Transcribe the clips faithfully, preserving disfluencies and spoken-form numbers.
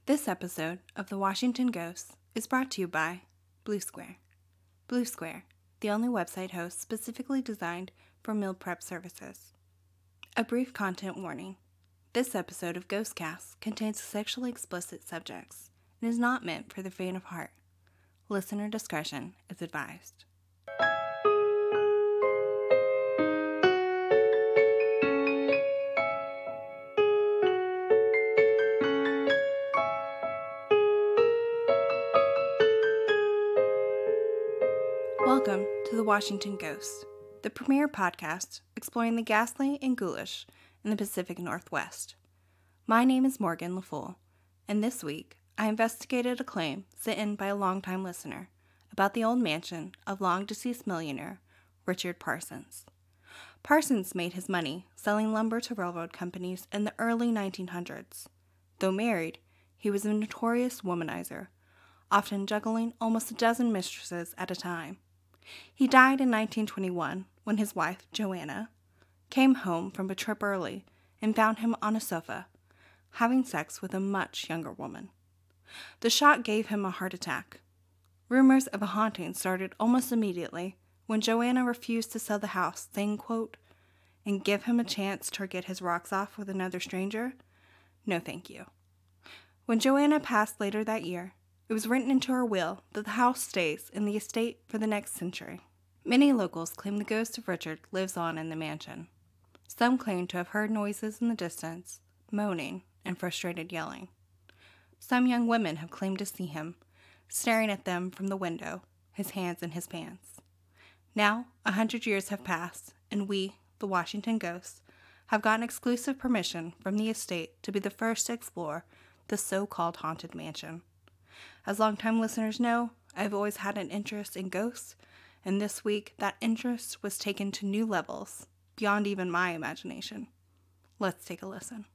This episode of The Washington Ghosts is brought to you by Blue Square. Blue Square, the only website host specifically designed for meal prep services. A brief content warning. This episode of Ghostcast contains sexually explicit subjects and is not meant for the faint of heart. Listener discretion is advised. Welcome to The Washington Ghost, the premier podcast exploring the ghastly and ghoulish in the Pacific Northwest. My name is Morgan LaFool, and this week I investigated a claim sent in by a longtime listener about the old mansion of long-deceased millionaire Richard Parsons. Parsons made his money selling lumber to railroad companies in the early nineteen hundreds. Though married, he was a notorious womanizer, often juggling almost a dozen mistresses at a time. He died in nineteen twenty-one when his wife, Joanna, came home from a trip early and found him on a sofa, having sex with a much younger woman. The shock gave him a heart attack. Rumors of a haunting started almost immediately when Joanna refused to sell the house, saying, quote, "and give him a chance to get his rocks off with another stranger? No, thank you." When Joanna passed later that year, it was written into her will that the house stays in the estate for the next century. Many locals claim the ghost of Richard lives on in the mansion. Some claim to have heard noises in the distance, moaning, and frustrated yelling. Some young women have claimed to see him, staring at them from the window, his hands in his pants. Now, a hundred years have passed, and we, the Washington Ghosts, have gotten exclusive permission from the estate to be the first to explore the so-called haunted mansion. As longtime listeners know, I've always had an interest in ghosts, and this week that interest was taken to new levels, beyond even my imagination. Let's take a listen.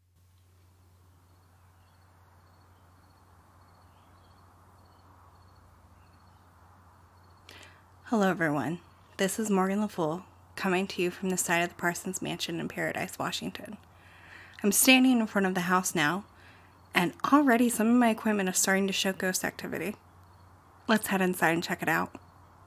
Hello everyone, this is Morgan LaFool, coming to you from the side of the Parsons Mansion in Paradise, Washington. I'm standing in front of the house now, and already some of my equipment is starting to show ghost activity. Let's head inside and check it out.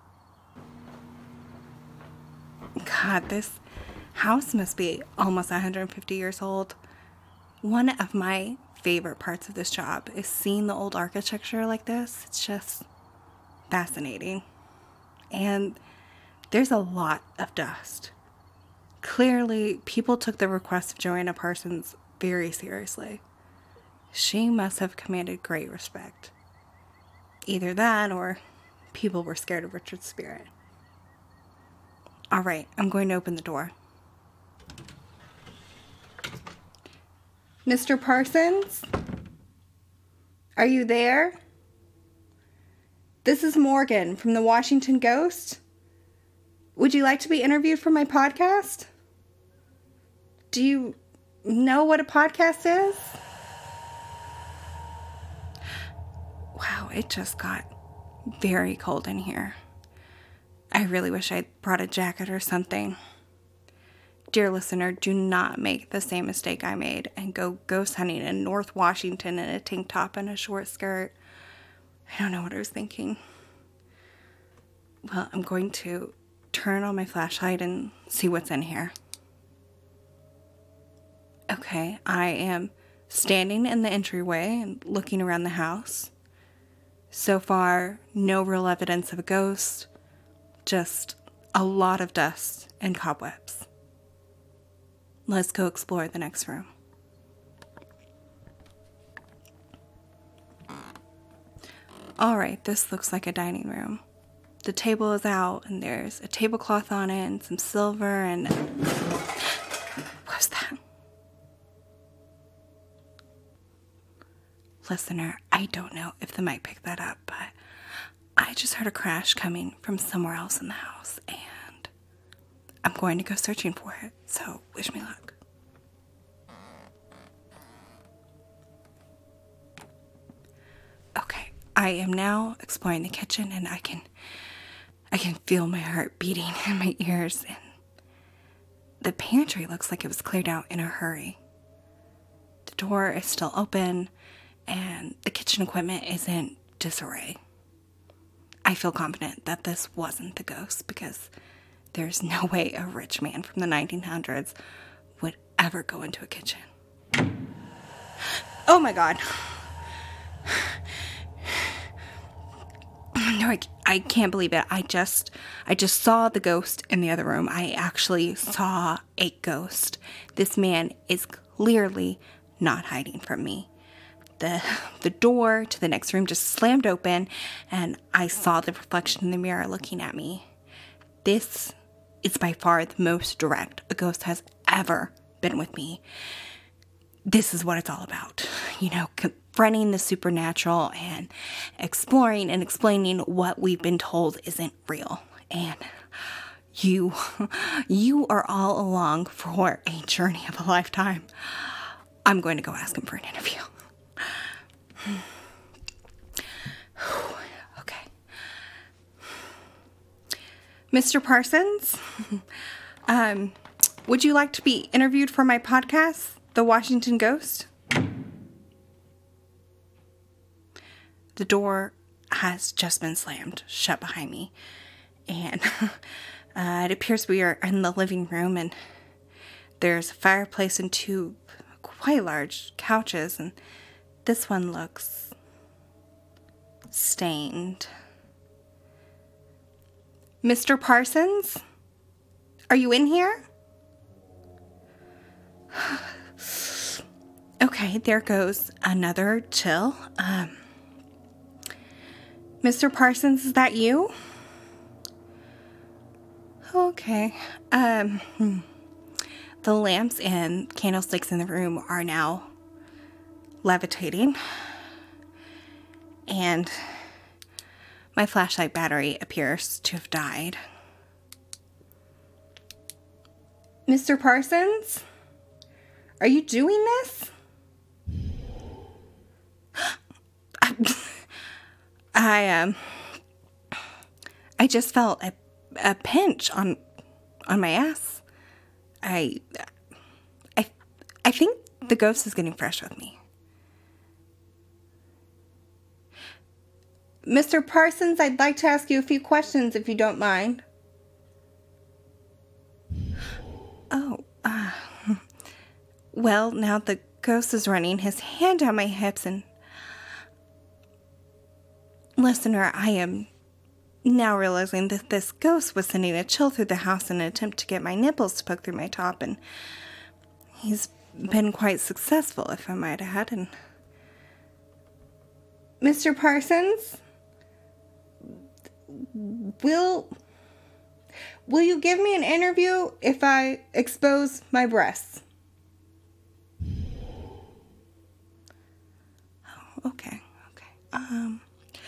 God, this house must be almost one hundred fifty years old. One of my favorite parts of this job is seeing the old architecture like this. It's just fascinating. And there's a lot of dust. Clearly, people took the request of Joanna Parsons very seriously. She must have commanded great respect. Either that or people were scared of Richard's spirit. All right, I'm going to open the door. Mister Parsons? Are you there? This is Morgan from the Washington Ghost. Would you like to be interviewed for my podcast? Do you know what a podcast is? Wow, it just got very cold in here. I really wish I'd brought a jacket or something. Dear listener, do not make the same mistake I made and go ghost hunting in North Washington in a tank top and a short skirt. I don't know what I was thinking. Well, I'm going to turn on my flashlight and see what's in here. Okay, I am standing in the entryway and looking around the house. So far, no real evidence of a ghost, just a lot of dust and cobwebs. Let's go explore the next room. Alright, this looks like a dining room. The table is out and there's a tablecloth on it and some silver and... What was that? Listener, I don't know if the mic picked that up, but I just heard a crash coming from somewhere else in the house, and I'm going to go searching for it, so wish me luck. Okay, I am now exploring the kitchen, and I can, I can feel my heart beating in my ears, and the pantry looks like it was cleared out in a hurry. The door is still open, and the kitchen equipment is in disarray. I feel confident that this wasn't the ghost because there's no way a rich man from the nineteen hundreds would ever go into a kitchen. Oh my God. No, I, I can't believe it. I just, I just saw the ghost in the other room. I actually saw a ghost. This man is clearly not hiding from me. The, the door to the next room just slammed open, and I saw the reflection in the mirror looking at me. This is by far the most direct a ghost has ever been with me. This is what it's all about. You know, confronting the supernatural and exploring and explaining what we've been told isn't real. And you, you are all along for a journey of a lifetime. I'm going to go ask him for an interview. Okay. Mister Parsons, um, would you like to be interviewed for my podcast, The Washington Ghost? The door has just been slammed shut behind me, and uh, it appears we are in the living room, and there's a fireplace and two quite large couches, and this one looks stained. Mister Parsons, are you in here? Okay, there goes another chill. Um, Mister Parsons, is that you? Okay. Um, the lamps and candlesticks in the room are now levitating, and my flashlight battery appears to have died. Mister Parsons, are you doing this? I um I just felt a, a pinch on on my ass. I I I think the ghost is getting fresh with me. Mister Parsons, I'd like to ask you a few questions if you don't mind. Oh, uh, well, now the ghost is running his hand down my hips, and listener, I am now realizing that this ghost was sending a chill through the house in an attempt to get my nipples to poke through my top, and he's been quite successful, if I might add. And Mister Parsons, will will you give me an interview if I expose my breasts? Oh, okay, okay. Um.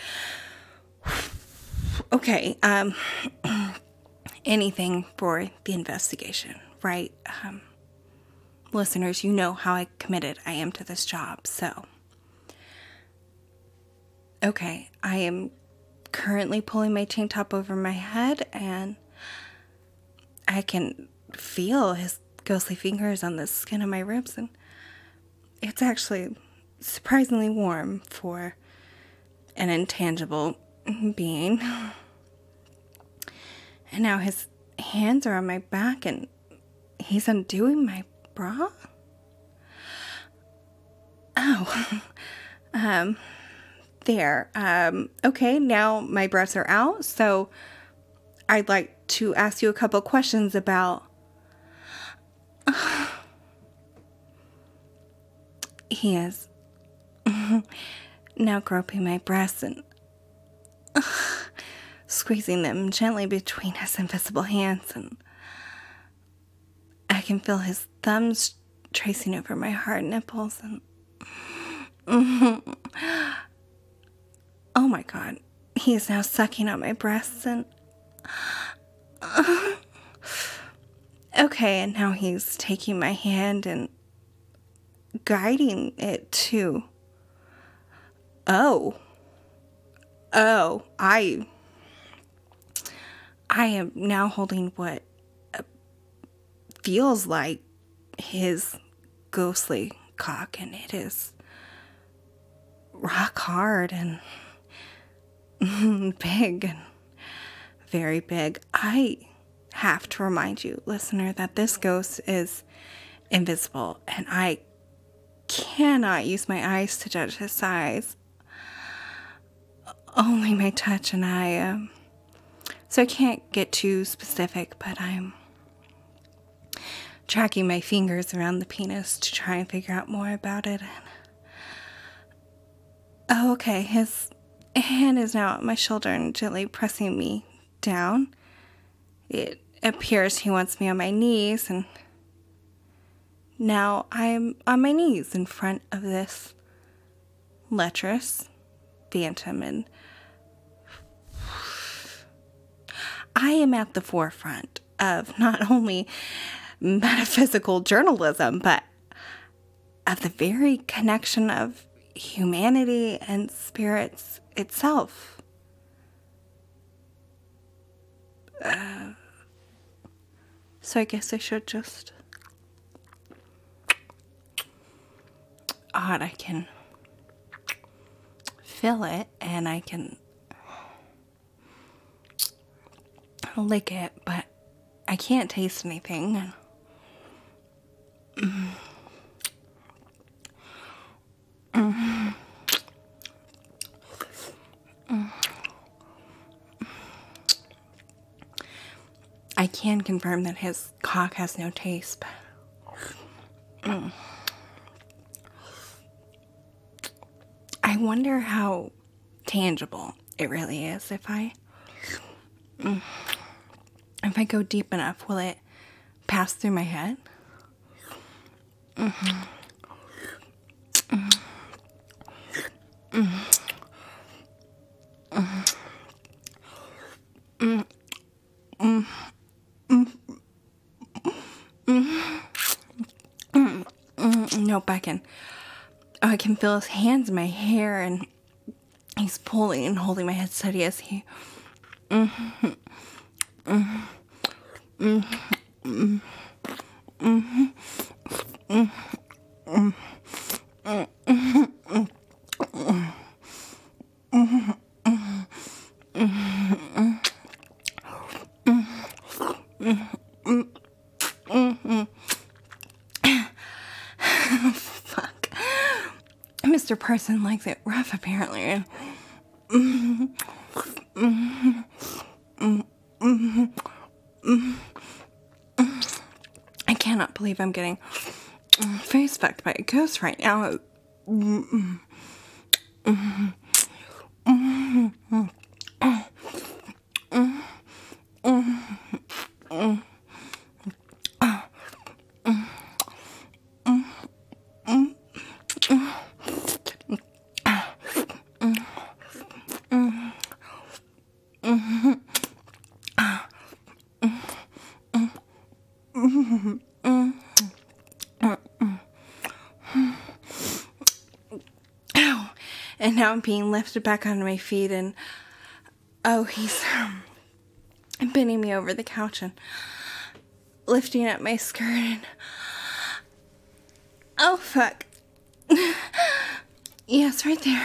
Okay, um, anything for the investigation, right? Um, listeners, you know how I committed I am to this job, so. Okay, I am currently pulling my tank top over my head, and I can feel his ghostly fingers on the skin of my ribs, and it's actually surprisingly warm for an intangible being. And now his hands are on my back, and he's undoing my bra. Oh, um, there. Um, okay, now my breasts are out, so I'd like to ask you a couple questions about. He is now groping my breasts and uh, squeezing them gently between his invisible hands, and I can feel his thumbs tracing over my hard nipples, and oh my God, he is now sucking on my breasts, and uh, okay, and now he's taking my hand and guiding it to. Oh. Oh, I. I am now holding what feels like his ghostly cock, and it is hard and big and very big. I have to remind you, listener, that this ghost is invisible, and I cannot use my eyes to judge his size. Only my touch and I, um, so I can't get too specific, but I'm tracking my fingers around the penis to try and figure out more about it. And oh, okay, his hand is now at my shoulder and gently pressing me down. It appears he wants me on my knees, and now I'm on my knees in front of this lecherous phantom, and I am at the forefront of not only metaphysical journalism, but of the very connection of humanity and spirits itself. Uh, so I guess I should just... Odd, I can feel it, and I can lick it, but I can't taste anything. Mm. Mm. Mm. I can confirm that his cock has no taste, but mm. I wonder how tangible it really is. If I mm, if I go deep enough, will it pass through my head? Mm-hmm. Mm. Mm. Mm. Mm. Mm. Mm. Mm. Mm. Nope, I can. Oh, I can feel his hands in my hair, and he's pulling and holding my head steady as he. Mm-hmm. Mm-hmm. Mm-hmm. Mm-hmm. Mm-hmm. Mm-hmm. Fuck. Mister Person likes it rough, apparently. I cannot believe I'm getting face fucked by a ghost right now. And now I'm being lifted back onto my feet, and oh, he's um, bending me over the couch and lifting up my skirt, and oh, fuck. Yes, right there.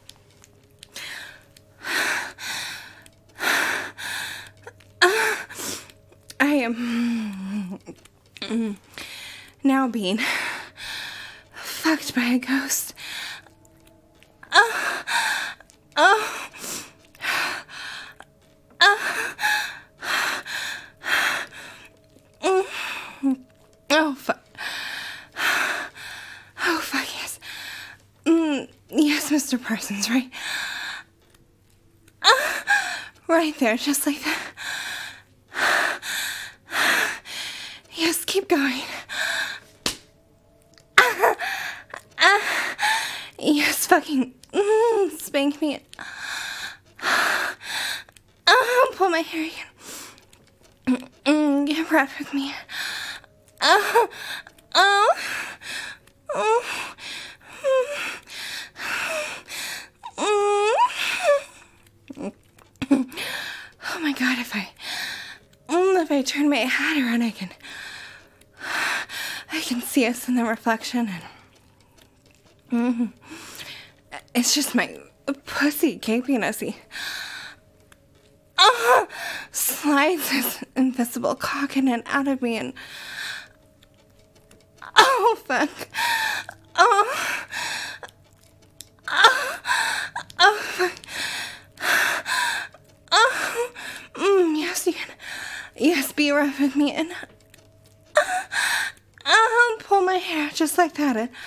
Uh, I am now being fucked by a ghost. Oh, oh, oh, oh, fuck. Oh, fuck, yes. Mm, yes, Mister Parsons, right? Uh, right there, just like that. Yes, keep going. Uh, uh, yes, fucking mm, spank me. Oh, pull my hair again. Mm, get right with me. Oh, oh, oh, mm. Oh my God! If I, if I turn my hat around, I can, I can see us in the reflection, and mm, It's just my pussy gaping as he uh, slides his invisible cock in and out of me, and oh fuck, oh, oh, oh fuck, oh, mm, yes you can, yes, be rough with me, and uh, uh, pull my hair just like that, and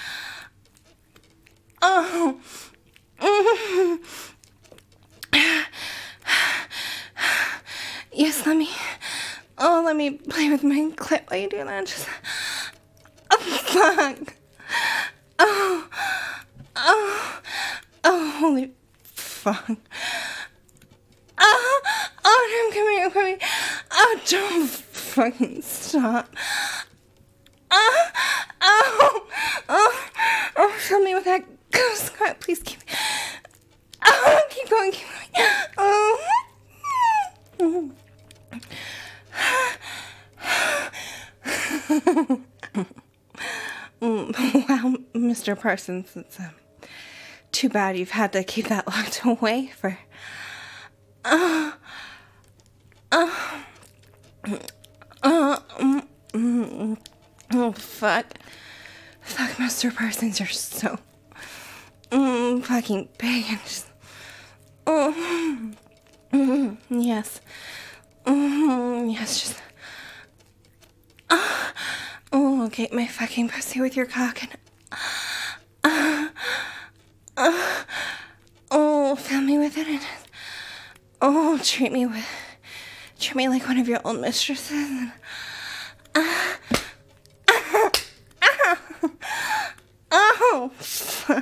oh. Mm-hmm. Yes, let me. Oh, let me play with my clit while you do that. Just. Oh, fuck. Oh. Oh. Oh, holy fuck. Oh. Oh, no, come here, come here. Oh, don't fucking stop. Oh. Oh. Oh. Oh, fill me with that ghost crap. Please keep. Oh, keep going, keep going. Oh. Wow, Mister Parsons, it's um, too bad you've had to keep that locked away for. Uh, uh, uh, um, mm, oh, fuck. Fuck, Mister Parsons, you're so mm, fucking big and just. Oh, mm, yes. Mm, yes, just. Uh, oh, okay, my fucking pussy with your cock and. Uh, uh, oh, fill me with it and. Oh, treat me with. Treat me like one of your old mistresses and. Uh, uh, uh, oh, fuck.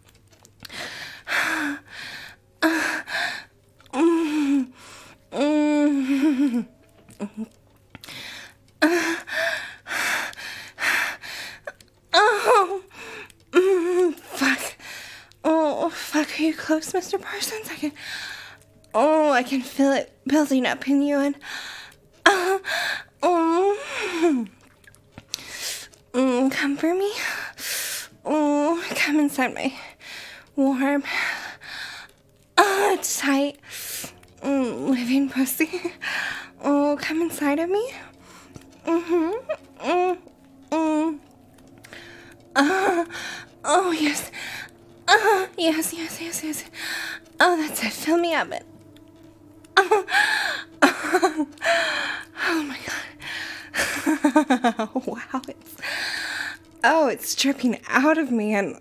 Uh, mm, mm, uh, oh, mm, fuck. Oh, fuck, are you close, Mister Parsons? I can, oh, I can feel it building up in you, and, uh, oh, mm, come for me. Oh, come inside my warm, uh, tight, mm, living pussy. Oh, come inside of me. Mm-hmm. Mm, mm. Uh, oh, yes. Uh, yes, yes, yes, yes. Oh, that's it. Fill me up. And, oh, oh, oh, my God. Wow, it's, oh, it's dripping out of me, and,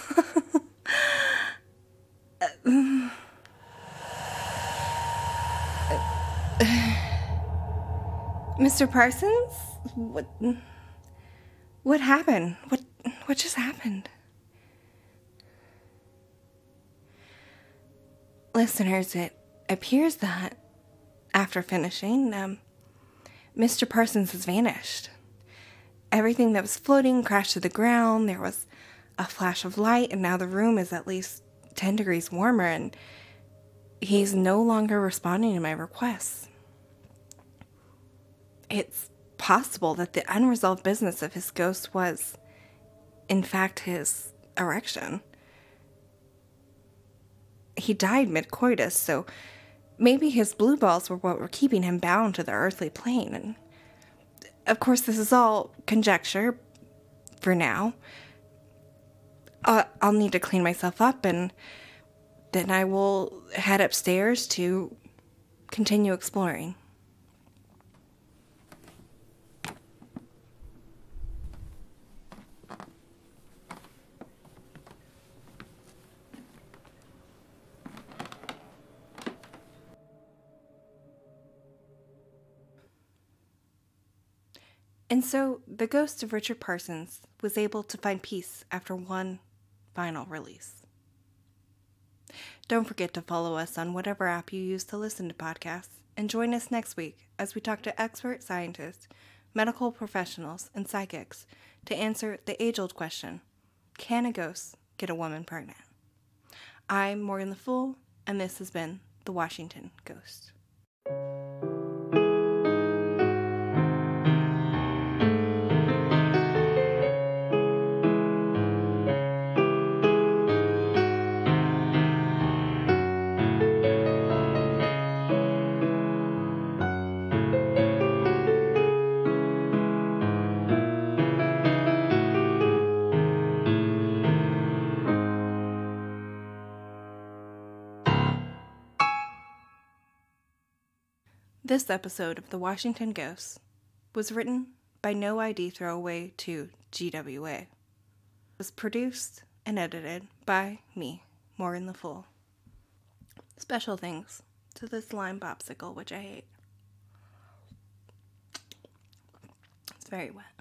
Mister Parsons? What, what happened? What, what just happened? Listeners, it appears that after finishing, um, Mister Parsons has vanished. Everything that was floating crashed to the ground. There was a flash of light, and now the room is at least ten degrees warmer, and he's no longer responding to my requests. It's possible that the unresolved business of his ghost was, in fact, his erection. He died mid-coitus, so maybe his blue balls were what were keeping him bound to the earthly plane. And of course, this is all conjecture for now. Uh, I'll need to clean myself up, and then I will head upstairs to continue exploring. And so, the ghost of Richard Parsons was able to find peace after one final release. Don't forget to follow us on whatever app you use to listen to podcasts, and join us next week as we talk to expert scientists, medical professionals, and psychics to answer the age-old question, can a ghost get a woman pregnant? I'm Morgan the Fool, and this has been The Washington Ghost. This episode of The Washington Ghosts was written by No I D Throwaway to G W A. It was produced and edited by me, Morgan the Fool. Special thanks to this lime popsicle, which I hate. It's very wet.